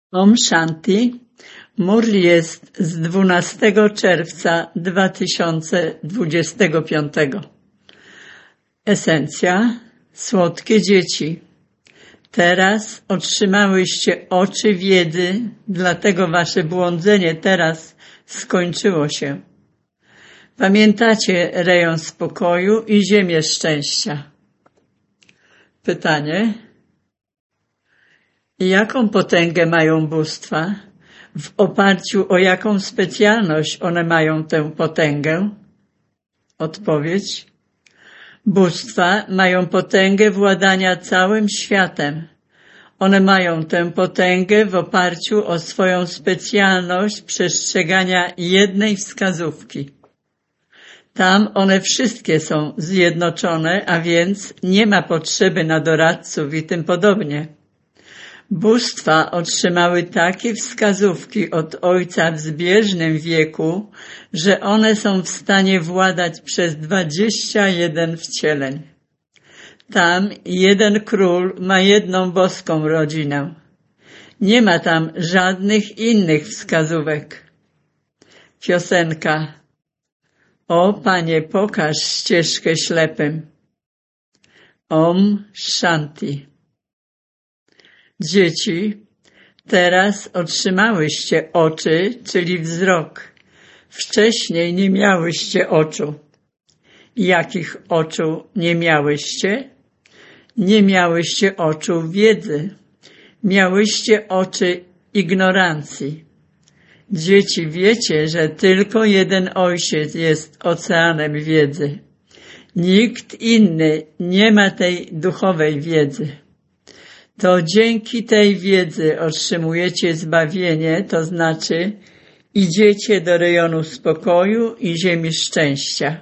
Om Shanti. Murli jest z 12 czerwca 2025. Esencja. Słodkie dzieci. Teraz otrzymałyście oczy wiedzy, dlatego wasze błądzenie teraz skończyło się. Pamiętacie rejon spokoju i ziemię szczęścia. Pytanie. Jaką potęgę mają bóstwa? W oparciu o jaką specjalność one mają tę potęgę? Odpowiedź. Bóstwa mają potęgę władania całym światem. One mają tę potęgę w oparciu o swoją specjalność przestrzegania jednej wskazówki. Tam one wszystkie są zjednoczone, a więc nie ma potrzeby na doradców i tym podobnie. Bóstwa otrzymały takie wskazówki od Ojca w zbieżnym wieku, że one są w stanie władać przez 21 wcieleń. Tam jeden król ma jedną boską rodzinę. Nie ma tam żadnych innych wskazówek. Piosenka. O Panie, pokaż ścieżkę ślepym. Om Shanti. Dzieci, teraz otrzymałyście oczy, czyli wzrok. Wcześniej nie miałyście oczu. Jakich oczu nie miałyście? Nie miałyście oczu wiedzy. Miałyście oczy ignorancji. Dzieci, wiecie, że tylko jeden Ojciec jest oceanem wiedzy. Nikt inny nie ma tej duchowej wiedzy. To dzięki tej wiedzy otrzymujecie zbawienie, to znaczy idziecie do rejonu spokoju i ziemi szczęścia.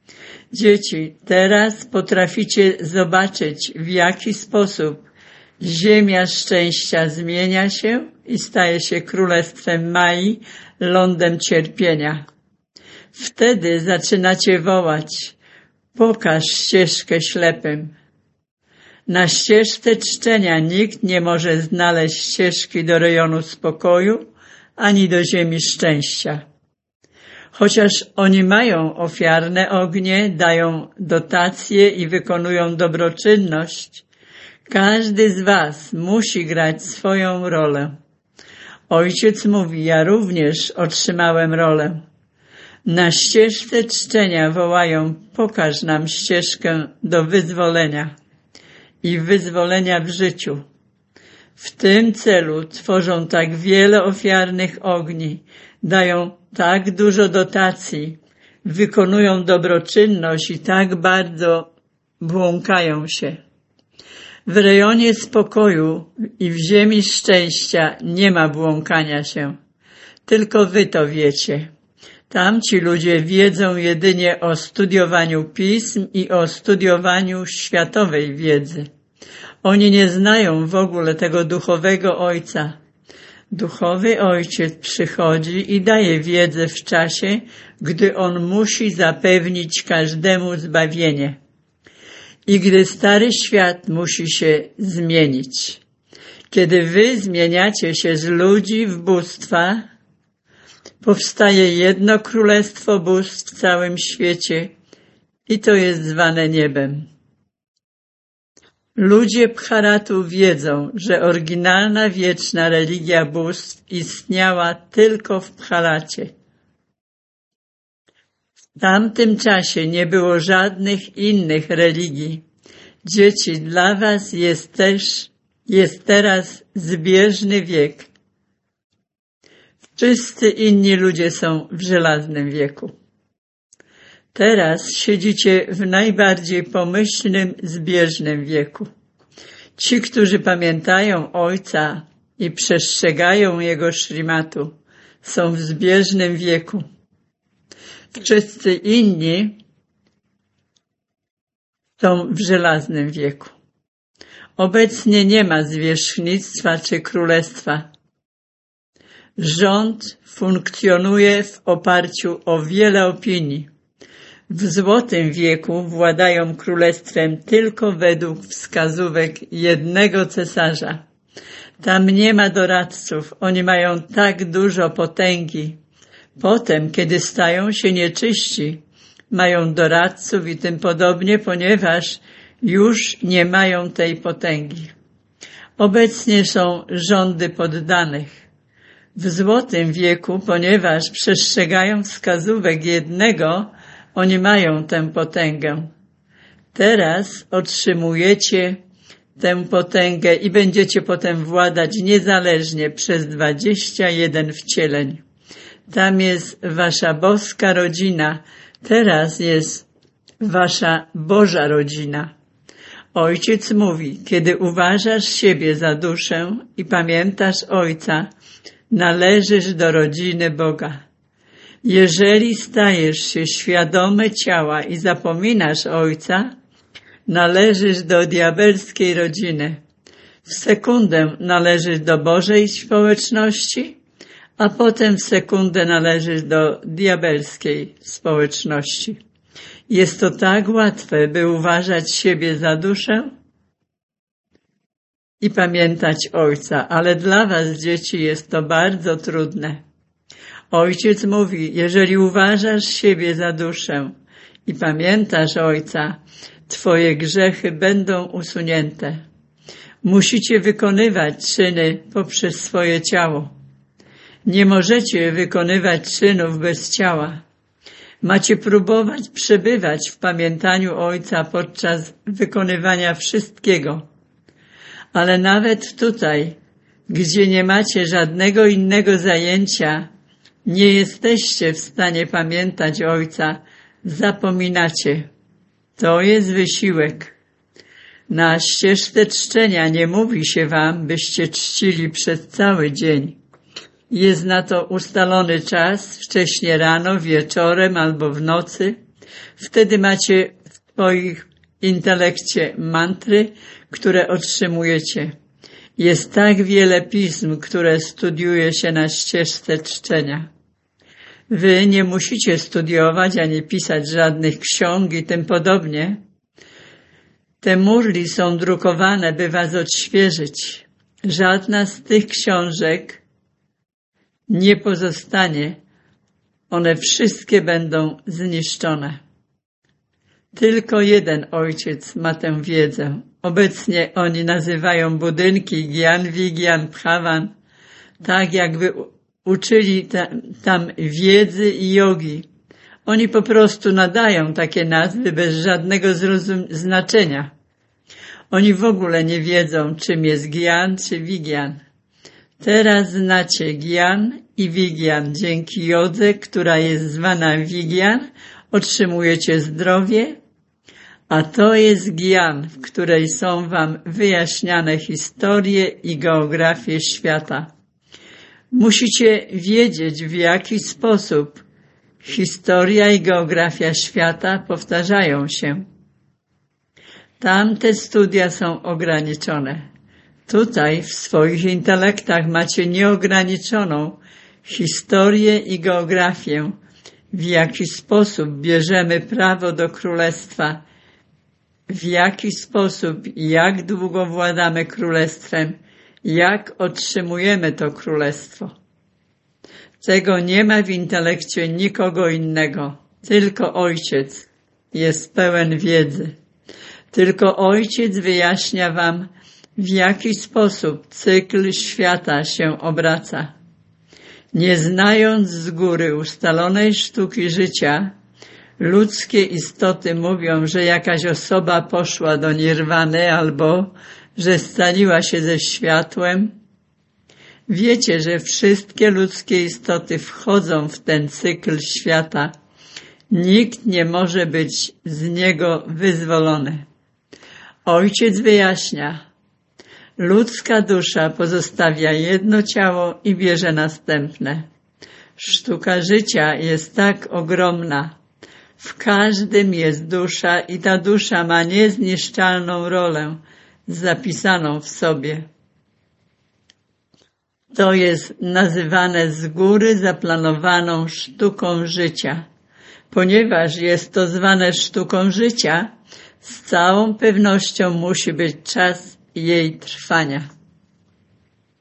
Dzieci, teraz potraficie zobaczyć, w jaki sposób ziemia szczęścia zmienia się i staje się królestwem Mai, lądem cierpienia. Wtedy zaczynacie wołać, pokaż ścieżkę ślepym. Na ścieżce czczenia nikt nie może znaleźć ścieżki do rejonu spokoju ani do ziemi szczęścia. Chociaż oni mają ofiarne ognie, dają dotacje i wykonują dobroczynność, każdy z was musi grać swoją rolę. Ojciec mówi, ja również otrzymałem rolę. Na ścieżce czczenia wołają, pokaż nam ścieżkę do wyzwolenia i wyzwolenia w życiu. W tym celu tworzą tak wiele ofiarnych ogni, dają tak dużo dotacji, wykonują dobroczynność i tak bardzo błąkają się. W rejonie spokoju i w ziemi szczęścia nie ma błąkania się. Tylko wy to wiecie. Tam ci ludzie wiedzą jedynie o studiowaniu pism i o studiowaniu światowej wiedzy. Oni nie znają w ogóle tego duchowego Ojca. Duchowy Ojciec przychodzi i daje wiedzę w czasie, gdy On musi zapewnić każdemu zbawienie. I gdy stary świat musi się zmienić. Kiedy wy zmieniacie się z ludzi w bóstwa, powstaje jedno królestwo bóstw w całym świecie i to jest zwane niebem. Ludzie Bharatu wiedzą, że oryginalna wieczna religia bóstw istniała tylko w Bharacie. W tamtym czasie nie było żadnych innych religii. Dzieci, dla was jest teraz zbieżny wiek. Wszyscy inni ludzie są w żelaznym wieku. Teraz siedzicie w najbardziej pomyślnym, zbieżnym wieku. Ci, którzy pamiętają Ojca i przestrzegają Jego szrimatu, są w zbieżnym wieku. Wszyscy inni są w żelaznym wieku. Obecnie nie ma zwierzchnictwa czy królestwa. Rząd funkcjonuje w oparciu o wiele opinii. W złotym wieku władają królestwem tylko według wskazówek jednego cesarza. Tam nie ma doradców, oni mają tak dużo potęgi. Potem, kiedy stają się nieczyści, mają doradców i tym podobnie, ponieważ już nie mają tej potęgi. Obecnie są rządy poddanych. W złotym wieku, ponieważ przestrzegają wskazówek jednego, oni mają tę potęgę. Teraz otrzymujecie tę potęgę i będziecie potem władać niezależnie przez 21 wcieleń. Tam jest wasza boska rodzina, teraz jest wasza Boża rodzina. Ojciec mówi, kiedy uważasz siebie za duszę i pamiętasz Ojca, należysz do rodziny Boga. Jeżeli stajesz się świadomy ciała i zapominasz Ojca, należysz do diabelskiej rodziny. W sekundę należysz do Bożej społeczności, a potem w sekundę należysz do diabelskiej społeczności. Jest to tak łatwe, by uważać siebie za duszę i pamiętać Ojca, ale dla was, dzieci, jest to bardzo trudne. Ojciec mówi, jeżeli uważasz siebie za duszę i pamiętasz Ojca, twoje grzechy będą usunięte. Musicie wykonywać czyny poprzez swoje ciało. Nie możecie wykonywać czynów bez ciała. Macie próbować przebywać w pamiętaniu Ojca podczas wykonywania wszystkiego. Ale nawet tutaj, gdzie nie macie żadnego innego zajęcia, nie jesteście w stanie pamiętać Ojca, zapominacie. To jest wysiłek. Na ścieżce czczenia nie mówi się wam, byście czcili przez cały dzień. Jest na to ustalony czas, wcześnie rano, wieczorem albo w nocy. Wtedy macie w swoim intelekcie mantry, które otrzymujecie. Jest tak wiele pism, które studiuje się na ścieżce czczenia. Wy nie musicie studiować ani pisać żadnych ksiąg i tym podobnie. Te murli są drukowane, by was odświeżyć. Żadna z tych książek nie pozostanie. One wszystkie będą zniszczone. Tylko jeden Ojciec ma tę wiedzę. Obecnie oni nazywają budynki Gyan, Vigyan, Bhavan, tak jakby uczyli tam wiedzy i jogi. Oni po prostu nadają takie nazwy bez żadnego znaczenia. Oni w ogóle nie wiedzą, czym jest Gyan czy Vigyan. Teraz znacie Gyan i Vigyan. Dzięki jodze, która jest zwana Vigyan, otrzymujecie zdrowie, a to jest Gyan, w której są wam wyjaśniane historie i geografie świata. Musicie wiedzieć, w jaki sposób historia i geografia świata powtarzają się. Tamte studia są ograniczone. Tutaj w swoich intelektach macie nieograniczoną historię i geografię, w jaki sposób bierzemy prawo do królestwa, w jaki sposób i jak długo władamy królestwem, jak otrzymujemy to królestwo. Tego nie ma w intelekcie nikogo innego, tylko Ojciec jest pełen wiedzy. Tylko Ojciec wyjaśnia wam, w jaki sposób cykl świata się obraca. Nie znając z góry ustalonej sztuki życia, ludzkie istoty mówią, że jakaś osoba poszła do nirwany albo że scaliła się ze światłem. Wiecie, że wszystkie ludzkie istoty wchodzą w ten cykl świata. Nikt nie może być z niego wyzwolony. Ojciec wyjaśnia, ludzka dusza pozostawia jedno ciało i bierze następne. Sztuka życia jest tak ogromna. W każdym jest dusza i ta dusza ma niezniszczalną rolę zapisaną w sobie. To jest nazywane z góry zaplanowaną sztuką życia. Ponieważ jest to zwane sztuką życia, z całą pewnością musi być czas jej trwania.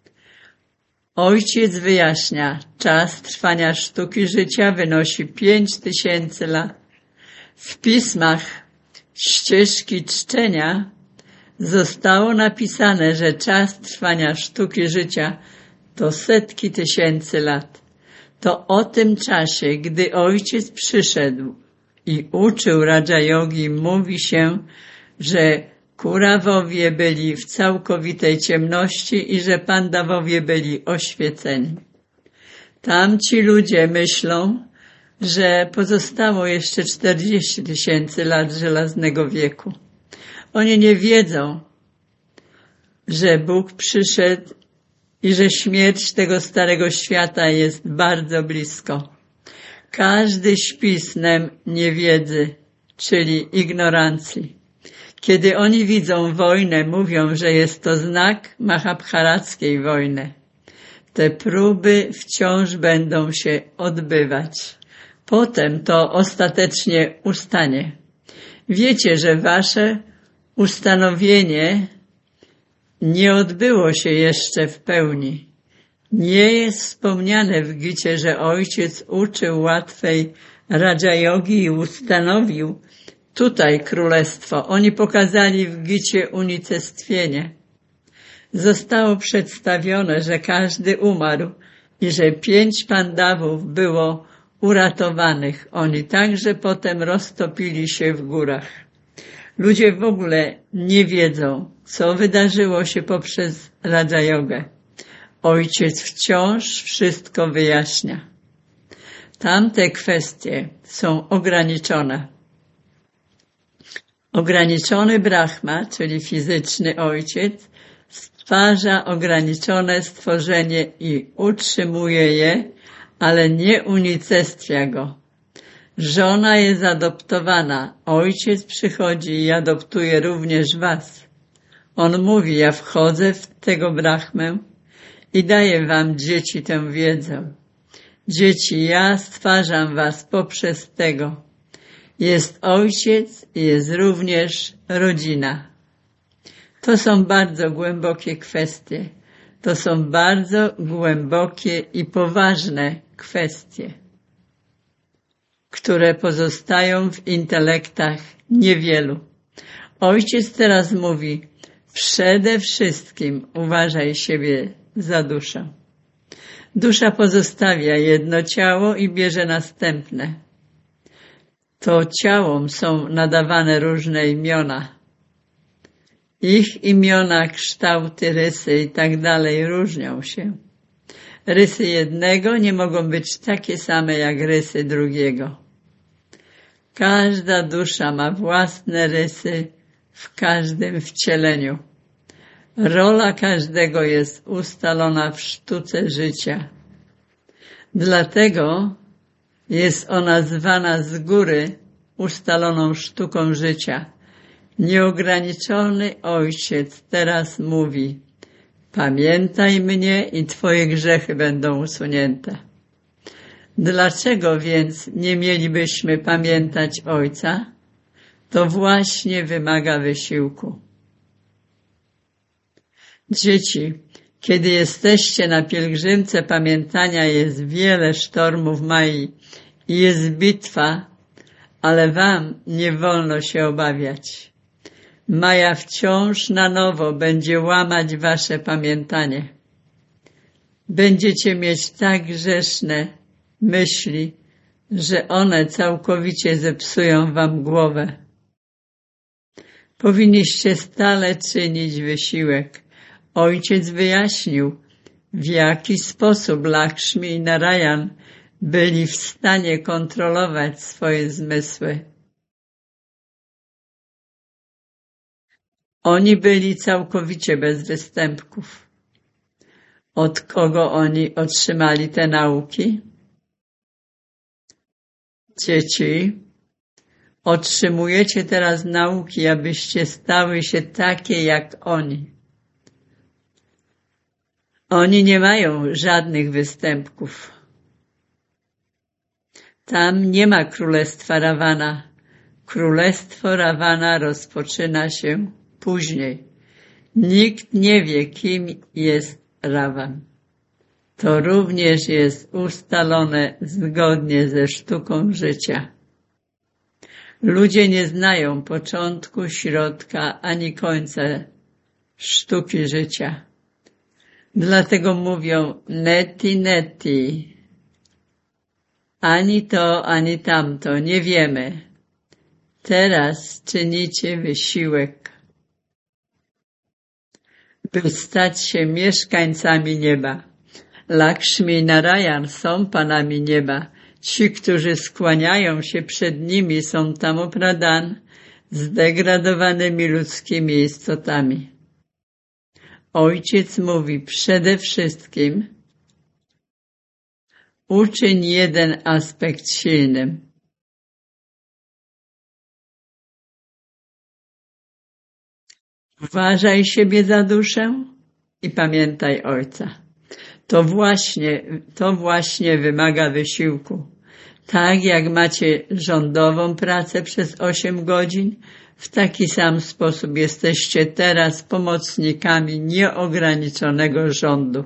Ojciec wyjaśnia, czas trwania sztuki życia wynosi 5000 lat. W pismach ścieżki czczenia zostało napisane, że czas trwania sztuki życia to setki tysięcy lat. To o tym czasie, gdy Ojciec przyszedł i uczył Raja Yogi, mówi się, że Kurawowie byli w całkowitej ciemności i że Pandawowie byli oświeceni. Tamci ludzie myślą, że pozostało jeszcze 40 000 lat żelaznego wieku. Oni nie wiedzą, że Bóg przyszedł i że śmierć tego starego świata jest bardzo blisko. Każdy śpi snem niewiedzy, czyli ignorancji. Kiedy oni widzą wojnę, mówią, że jest to znak mahabharackiej wojny. Te próby wciąż będą się odbywać. Potem to ostatecznie ustanie. Wiecie, że wasze ustanowienie nie odbyło się jeszcze w pełni. Nie jest wspomniane w Gicie, że Ojciec uczył łatwej Raja Yogi i ustanowił tutaj królestwo. Oni pokazali w Gicie unicestwienie. Zostało przedstawione, że każdy umarł i że 5 Pandawów było uratowanych. Oni także potem roztopili się w górach. Ludzie w ogóle nie wiedzą, co wydarzyło się poprzez Raja Yogę. Ojciec wciąż wszystko wyjaśnia. Tamte kwestie są ograniczone. Ograniczony Brahma, czyli fizyczny ojciec, stwarza ograniczone stworzenie i utrzymuje je, ale nie unicestwia go. Żona jest adoptowana, ojciec przychodzi i adoptuje również was. On mówi, ja wchodzę w tego Brahmę i daję wam, dzieci, tę wiedzę. Dzieci, ja stwarzam was poprzez tego. Jest ojciec i jest również rodzina. To są bardzo głębokie kwestie. To są bardzo głębokie i poważne kwestie, które pozostają w intelektach niewielu. Ojciec teraz mówi, przede wszystkim uważaj siebie za duszę. Dusza pozostawia jedno ciało i bierze następne. To ciałom są nadawane różne imiona. Ich imiona, kształty, rysy i tak dalej różnią się. Rysy jednego nie mogą być takie same jak rysy drugiego. Każda dusza ma własne rysy w każdym wcieleniu. Rola każdego jest ustalona w sztuce życia. Dlatego jest ona zwana z góry ustaloną sztuką życia. Nieograniczony Ojciec teraz mówi, pamiętaj mnie i twoje grzechy będą usunięte. Dlaczego więc nie mielibyśmy pamiętać Ojca? To właśnie wymaga wysiłku. Dzieci, kiedy jesteście na pielgrzymce pamiętania, jest wiele sztormów Mai i jest bitwa, ale wam nie wolno się obawiać. Maja wciąż na nowo będzie łamać wasze pamiętanie. Będziecie mieć tak grzeszne myśli, że one całkowicie zepsują wam głowę. Powinniście stale czynić wysiłek. Ojciec wyjaśnił, w jaki sposób Lakshmi i Narayan byli w stanie kontrolować swoje zmysły. Oni byli całkowicie bez występków. Od kogo oni otrzymali te nauki? Dzieci, otrzymujecie teraz nauki, abyście stały się takie jak oni. Oni nie mają żadnych występków. Tam nie ma królestwa Rawana. Królestwo Rawana rozpoczyna się później. Nikt nie wie, kim jest Rawan. to również jest ustalone zgodnie ze sztuką życia. Ludzie nie znają początku, środka ani końca sztuki życia. Dlatego mówią neti, neti. Ani to, ani tamto, nie wiemy. Teraz czynicie wysiłek, by stać się mieszkańcami nieba. Lakshmi i Narayan są panami nieba. Ci, którzy skłaniają się przed nimi, są Tamopradan, zdegradowanymi ludzkimi istotami. Ojciec mówi przede wszystkim: uczyń jeden aspekt silnym. Uważaj siebie za duszę i pamiętaj Ojca. To właśnie wymaga wysiłku. Tak jak macie rządową pracę przez 8 godzin, w taki sam sposób jesteście teraz pomocnikami nieograniczonego rządu.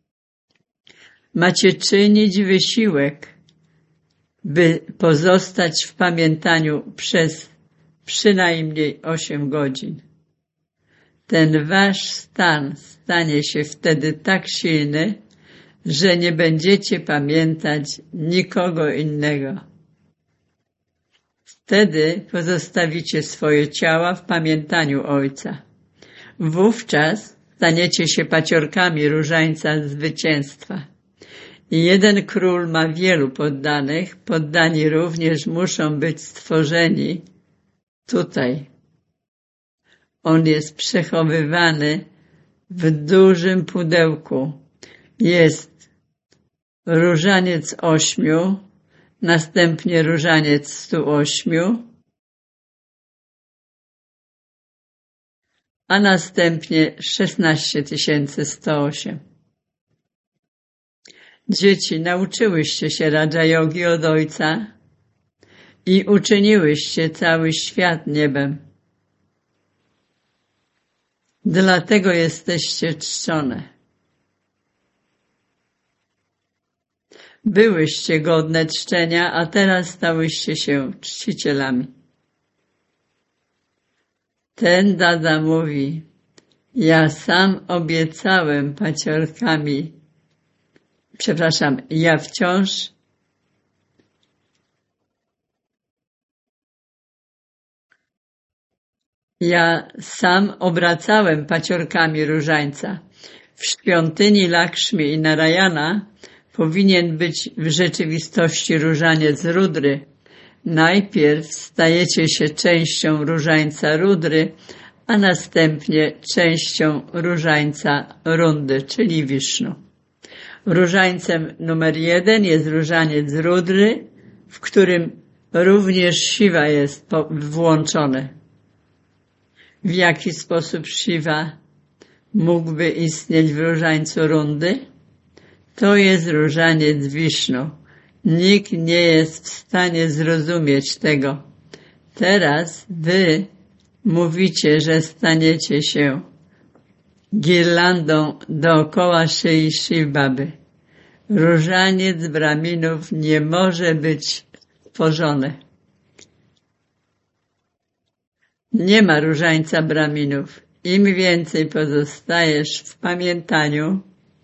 Macie czynić wysiłek, by pozostać w pamiętaniu przez przynajmniej 8 godzin. Ten wasz stan stanie się wtedy tak silny, że nie będziecie pamiętać nikogo innego. Wtedy pozostawicie swoje ciała w pamiętaniu Ojca. Wówczas staniecie się paciorkami różańca zwycięstwa. I jeden król ma wielu poddanych, poddani również muszą być stworzeni tutaj. On jest przechowywany w dużym pudełku. Jest różaniec 8, następnie różaniec 108, a następnie 16108. Dzieci, nauczyłyście się Raja Jogi od Ojca i uczyniłyście cały świat niebem. Dlatego jesteście czczone. Byłyście godne czczenia, a teraz stałyście się czcicielami. Ten Dada mówi: ja sam obiecałem paciorkami, ja wciąż obracałem paciorkami różańca. W świątyni Lakshmi i Narayana powinien być w rzeczywistości różaniec Rudry. Najpierw stajecie się częścią różańca Rudry, a następnie częścią różańca Rundy, czyli Wisznu. Różańcem numer 1 jest różaniec Rudry, w którym również Shiva jest włączony. W jaki sposób Shiva mógłby istnieć w różańcu Rundy? To jest różaniec Wisznu. Nikt nie jest w stanie zrozumieć tego. Teraz wy mówicie, że staniecie się girlandą dookoła szyi Shiv-Baby. Różaniec Brahminów nie może być stworzony. Nie ma różańca Brahminów. Im więcej pozostajesz w pamiętaniu,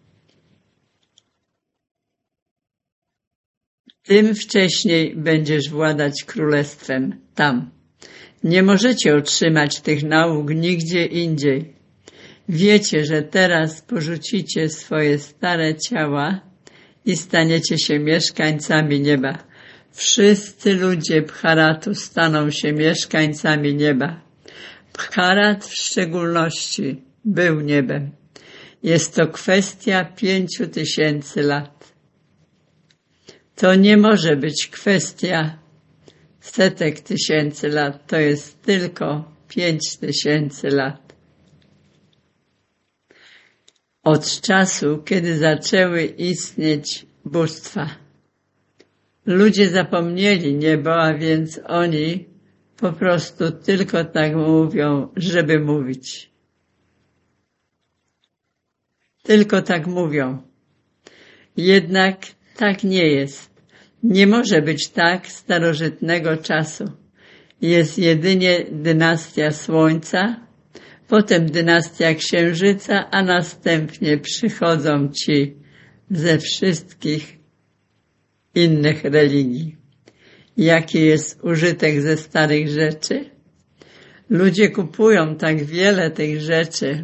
tym wcześniej będziesz władać królestwem tam. Nie możecie otrzymać tych nauk nigdzie indziej. Wiecie, że teraz porzucicie swoje stare ciała i staniecie się mieszkańcami nieba. Wszyscy ludzie Bharatu staną się mieszkańcami nieba. Bharat w szczególności był niebem. Jest to kwestia 5000 lat. To nie może być kwestia setek tysięcy lat. To jest tylko 5000 lat. Od czasu, kiedy zaczęły istnieć bóstwa. Ludzie zapomnieli niebo, a więc oni po prostu tylko tak mówią, żeby mówić. Tylko tak mówią. Jednak tak nie jest. Nie może być tak starożytnego czasu. Jest jedynie dynastia Słońca, potem dynastia Księżyca, a następnie przychodzą ci ze wszystkich innych religii. Jaki jest użytek ze starych rzeczy? Ludzie kupują tak wiele tych rzeczy.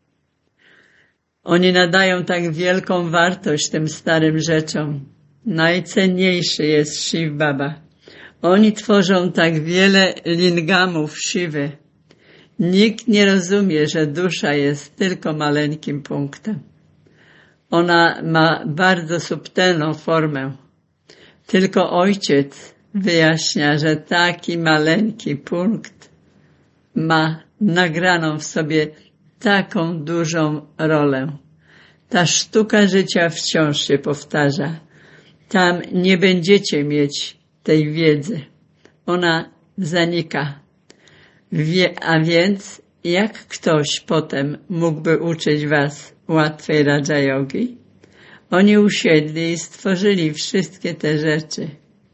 Oni nadają tak wielką wartość tym starym rzeczom. Najcenniejszy jest Shiv Baba. Oni tworzą tak wiele lingamów Shivy. Nikt nie rozumie, że dusza jest tylko maleńkim punktem. Ona ma bardzo subtelną formę. Tylko Ojciec wyjaśnia, że taki maleńki punkt ma nagraną w sobie taką dużą rolę. Ta sztuka życia wciąż się powtarza. Tam nie będziecie mieć tej wiedzy. Ona zanika. A więc jak ktoś potem mógłby uczyć was łatwej Raja Yogi? Oni usiedli i stworzyli wszystkie te rzeczy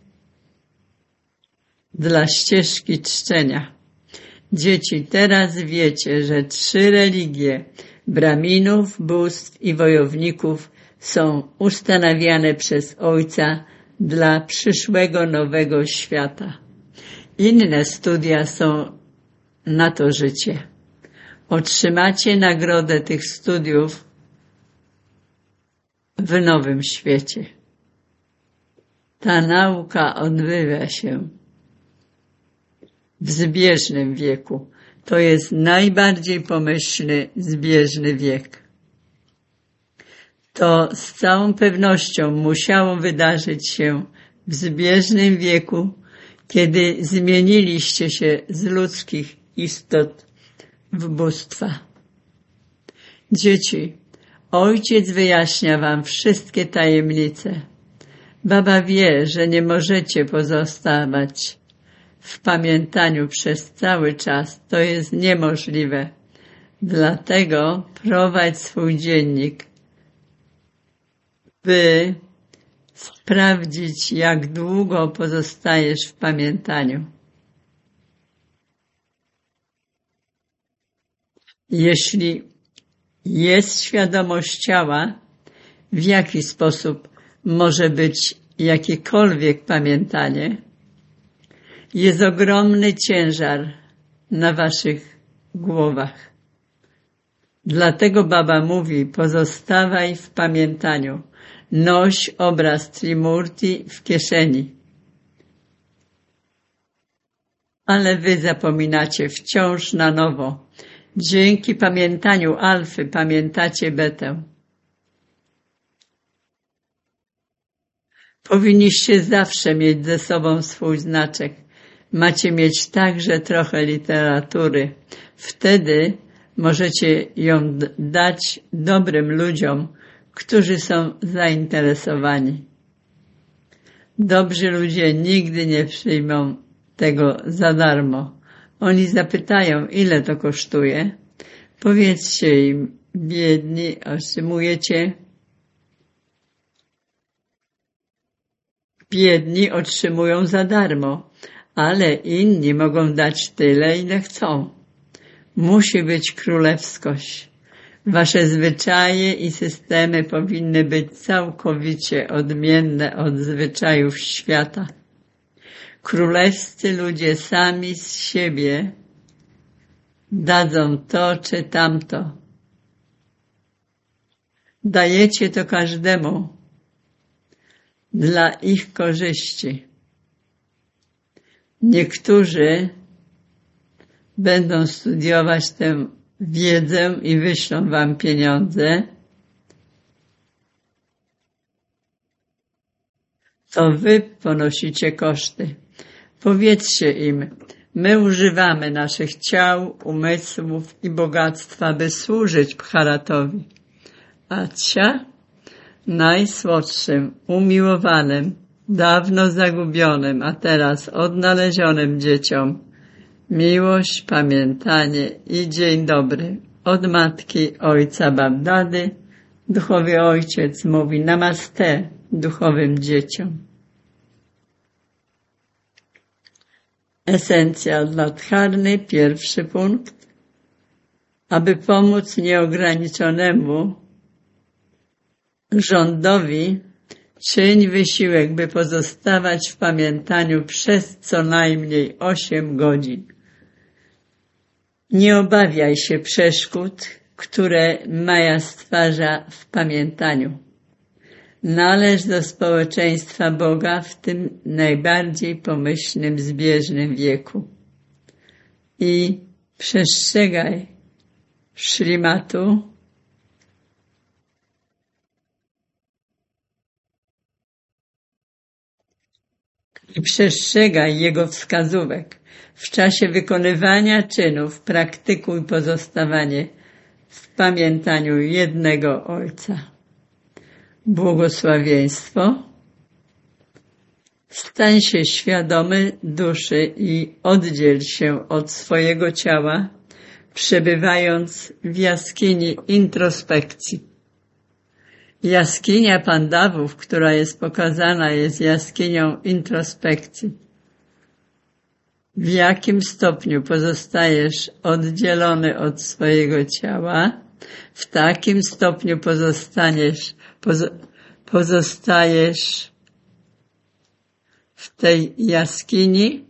dla ścieżki czczenia. Dzieci, teraz wiecie, że 3 religie braminów, bóstw i wojowników są ustanawiane przez Ojca dla przyszłego nowego świata. Inne studia są na to życie. Otrzymacie nagrodę tych studiów w nowym świecie. Ta nauka odbywa się w zbieżnym wieku. To jest najbardziej pomyślny, zbieżny wiek. To z całą pewnością musiało wydarzyć się w zbieżnym wieku, kiedy zmieniliście się z ludzkich istot w bóstwa. Dzieci, Ojciec wyjaśnia wam wszystkie tajemnice. Baba wie, że nie możecie pozostawać w pamiętaniu przez cały czas. To jest niemożliwe. Dlatego prowadź swój dziennik, by sprawdzić, jak długo pozostajesz w pamiętaniu. Jeśli jest świadomość ciała, w jaki sposób może być jakiekolwiek pamiętanie? Jest ogromny ciężar na waszych głowach. Dlatego Baba mówi, pozostawaj w pamiętaniu. Noś obraz Trimurti w kieszeni. Ale wy zapominacie wciąż na nowo. Dzięki pamiętaniu Alfy pamiętacie Betę. Powinniście zawsze mieć ze sobą swój znaczek. Macie mieć także trochę literatury. Wtedy możecie ją dać dobrym ludziom, którzy są zainteresowani. Dobrzy ludzie nigdy nie przyjmą tego za darmo. Oni zapytają, ile to kosztuje. Powiedzcie im, biedni, otrzymujecie. Biedni otrzymują za darmo, ale inni mogą dać tyle, ile chcą. Musi być królewskość. Wasze zwyczaje i systemy powinny być całkowicie odmienne od zwyczajów świata. Królewscy ludzie sami z siebie dadzą to czy tamto. Dajecie to każdemu dla ich korzyści. Niektórzy będą studiować tę wiedzę i wyślą wam pieniądze. To wy ponosicie koszty. Powiedzcie im, my używamy naszych ciał, umysłów i bogactwa, by służyć Bharatowi. Acia, najsłodszym, umiłowanym, dawno zagubionym, a teraz odnalezionym dzieciom, miłość, pamiętanie i dzień dobry od matki, ojca Babdady, Duchowy Ojciec mówi namaste duchowym dzieciom. Esencja dla dharmy, pierwszy punkt. Aby pomóc nieograniczonemu rządowi, czyń wysiłek, by pozostawać w pamiętaniu przez co najmniej 8 godzin. Nie obawiaj się przeszkód, które Maja stwarza w pamiętaniu. Należ do społeczeństwa Boga w tym najbardziej pomyślnym, zbieżnym wieku. I przestrzegaj Śrimatu i przestrzegaj jego wskazówek. W czasie wykonywania czynów praktykuj pozostawanie w pamiętaniu jednego Ojca. Błogosławieństwo. Stań się świadomy duszy i oddziel się od swojego ciała, przebywając w jaskini introspekcji. Jaskinia Pandawów, która jest pokazana, jest jaskinią introspekcji. W jakim stopniu pozostajesz oddzielony od swojego ciała, w takim stopniu pozostajesz w tej jaskini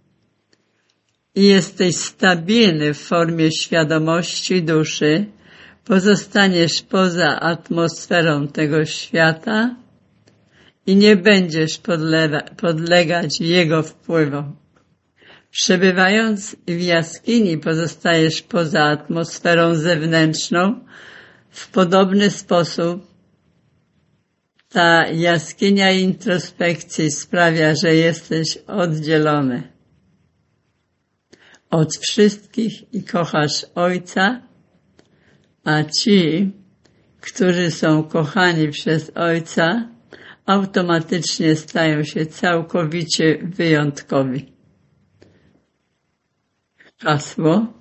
i jesteś stabilny w formie świadomości duszy, pozostaniesz poza atmosferą tego świata i nie będziesz podlegać jego wpływom. Przebywając w jaskini pozostajesz poza atmosferą zewnętrzną. W podobny sposób ta jaskinia introspekcji sprawia, że jesteś oddzielony od wszystkich i kochasz Ojca, a ci, którzy są kochani przez Ojca, automatycznie stają się całkowicie wyjątkowi. Hasło.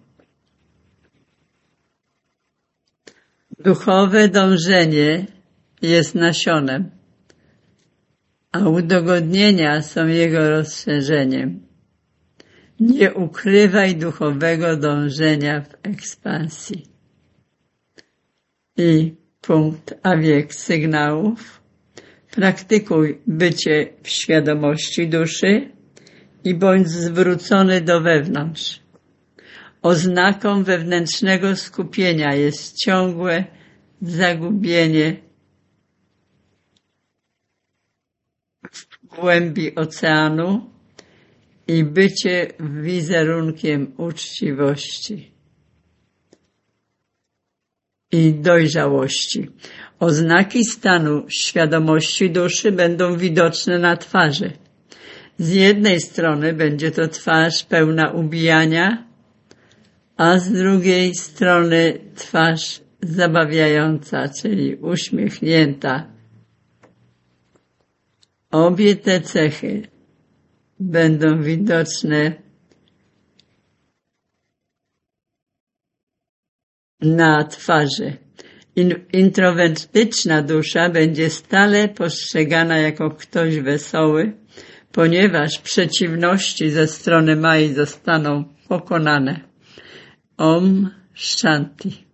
Duchowe dążenie jest nasionem, a udogodnienia są jego rozszerzeniem. Nie ukrywaj duchowego dążenia w ekspansji. I punkt, a wiek sygnałów. Praktykuj bycie w świadomości duszy i bądź zwrócony do wewnątrz. Oznaką wewnętrznego skupienia jest ciągłe zagubienie w głębi oceanu i bycie wizerunkiem uczciwości i dojrzałości. Oznaki stanu świadomości duszy będą widoczne na twarzy. Z jednej strony będzie to twarz pełna ubijania, a z drugiej strony twarz zabawiająca, czyli uśmiechnięta. Obie te cechy będą widoczne na twarzy. Introwertyczna dusza będzie stale postrzegana jako ktoś wesoły, ponieważ przeciwności ze strony Mai zostaną pokonane. Om Shanti.